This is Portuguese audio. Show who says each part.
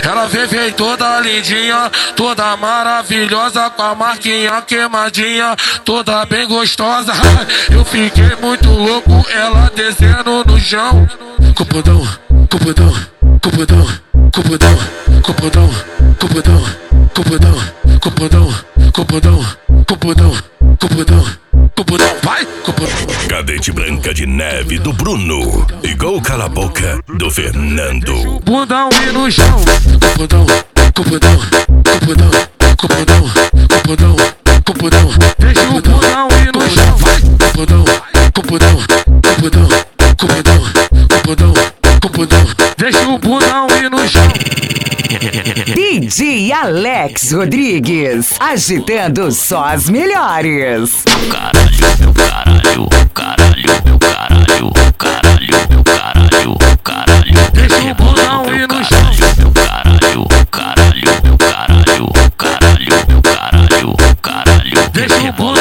Speaker 1: Ela vem toda lindinha, toda maravilhosa, com a marquinha queimadinha, toda bem gostosa. Eu fiquei muito louco, ela descendo no chão. Cupudão, cupudão, cupudão, cupudão, cupudão, cupudão, cupudão, cupudão, cupudão, cupudão, cupudão, cupudão, vai, cupudão.
Speaker 2: Cadete Branca de Neve do Bruno, igual Cala a Boca do Fernando.
Speaker 1: Bundão e no chão. Cupudão, cupudão, cupudão, cupudão, cupudão, cupudão. Deixa o bundão e no chão. Vai, cupudão, cupudão, cupudão, cupudão, cupudão, cupudão. Deixa o bundão e no chão.
Speaker 3: DJ Alex Rodrigues, agitando só as melhores.
Speaker 4: Caralho, caralho, caralho, caralho, caralho, caralho, caralho.
Speaker 1: Deixa o bundão e no chão.
Speaker 4: Caralho, caralho, caralho, caralho, caralho, caralho.
Speaker 1: Deixa o bundão